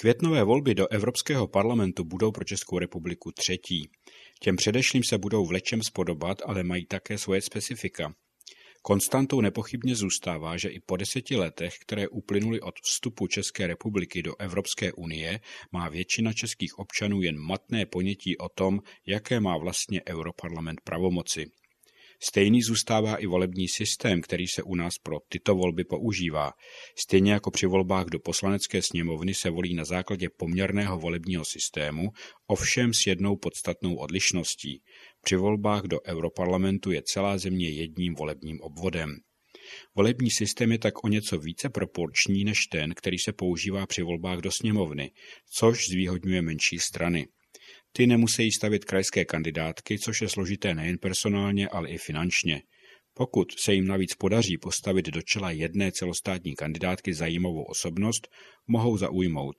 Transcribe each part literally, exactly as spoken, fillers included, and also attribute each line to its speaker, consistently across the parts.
Speaker 1: Květnové volby do Evropského parlamentu budou pro Českou republiku třetí. Těm předešlým se budou v lecčems podobat, ale mají také svoje specifika. Konstantou nepochybně zůstává, že i po deseti letech, které uplynuly od vstupu České republiky do Evropské unie, má většina českých občanů jen matné ponětí o tom, jaké má vlastně Europarlament pravomoci. Stejný zůstává i volební systém, který se u nás pro tyto volby používá. Stejně jako při volbách do Poslanecké sněmovny se volí na základě poměrného volebního systému, ovšem s jednou podstatnou odlišností. Při volbách do Europarlamentu je celá země jedním volebním obvodem. Volební systém je tak o něco více proporční než ten, který se používá při volbách do sněmovny, což zvýhodňuje menší strany. Ty nemusí stavět krajské kandidátky, což je složité nejen personálně, ale i finančně. Pokud se jim navíc podaří postavit do čela jedné celostátní kandidátky zajímavou osobnost, mohou zaujmout.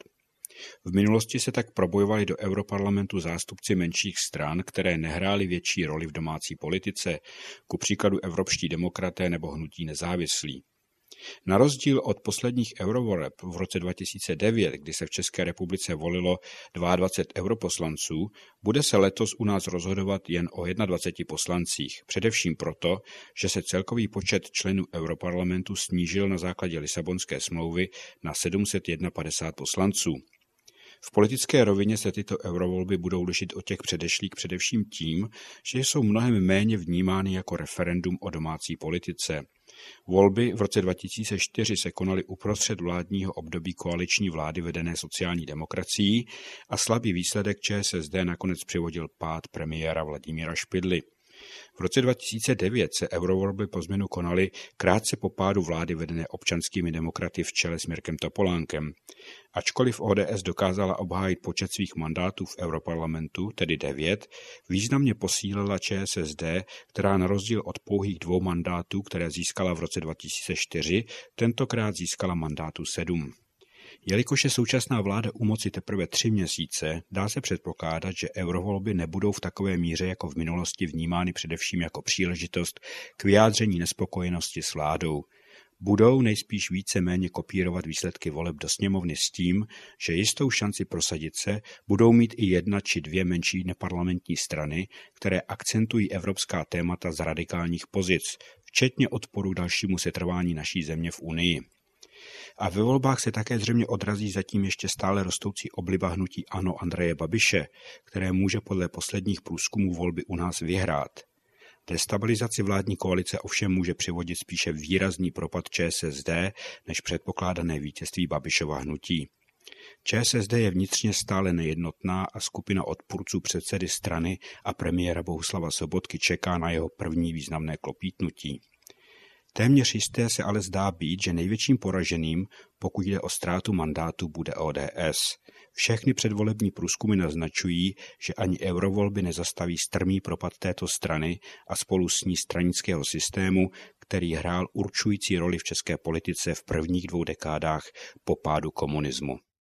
Speaker 1: V minulosti se tak probojovali do Europarlamentu zástupci menších stran, které nehrály větší roli v domácí politice, ku příkladu evropští demokraté nebo hnutí nezávislí. Na rozdíl od posledních eurovoleb v roce dva tisíce devět, kdy se v České republice volilo dvacet dva europoslanců, bude se letos u nás rozhodovat jen o dvaceti jedné poslancích, především proto, že se celkový počet členů Europarlamentu snížil na základě Lisabonské smlouvy na sedm set padesát jedna poslanců. V politické rovině se tyto eurovolby budou lišit od těch předešlých především tím, že jsou mnohem méně vnímány jako referendum o domácí politice. Volby v roce dva tisíce čtyři se konaly uprostřed vládního období koaliční vlády vedené sociální demokracií a slabý výsledek ČSSD nakonec přivodil pád premiéra Vladimíra Špidly. V roce dva tisíce devět se eurovolby po změnu konaly krátce po pádu vlády vedené občanskými demokraty v čele s Mirkem Topolánkem. Ačkoliv O D S dokázala obhájit počet svých mandátů v Europarlamentu, tedy devět, významně posílila ČSSD, která na rozdíl od pouhých dvou mandátů, které získala v roce dva tisíce čtyři, tentokrát získala mandátů sedm. Jelikož je současná vláda u moci teprve tři měsíce, dá se předpokládat, že eurovolby nebudou v takové míře jako v minulosti vnímány především jako příležitost k vyjádření nespokojenosti s vládou. Budou nejspíš více-méně kopírovat výsledky voleb do sněmovny s tím, že jistou šanci prosadit se budou mít i jedna či dvě menší neparlamentní strany, které akcentují evropská témata z radikálních pozic, včetně odporu dalšímu setrvání naší země v Unii. A ve volbách se také zřejmě odrazí zatím ještě stále rostoucí obliba hnutí ANO Andreje Babiše, které může podle posledních průzkumů volby u nás vyhrát. Destabilizaci vládní koalice ovšem může přivodit spíše výrazný propad ČSSD než předpokládané vítězství Babišova hnutí. ČSSD je vnitřně stále nejednotná a skupina odpůrců předsedy strany a premiéra Bohuslava Sobotky čeká na jeho první významné klopítnutí. Téměř jisté se ale zdá být, že největším poraženým, pokud jde o ztrátu mandátu, bude O D S. Všechny předvolební průzkumy naznačují, že ani eurovolby nezastaví strmý propad této strany a spolu s ní stranického systému, který hrál určující roli v české politice v prvních dvou dekádách po pádu komunismu.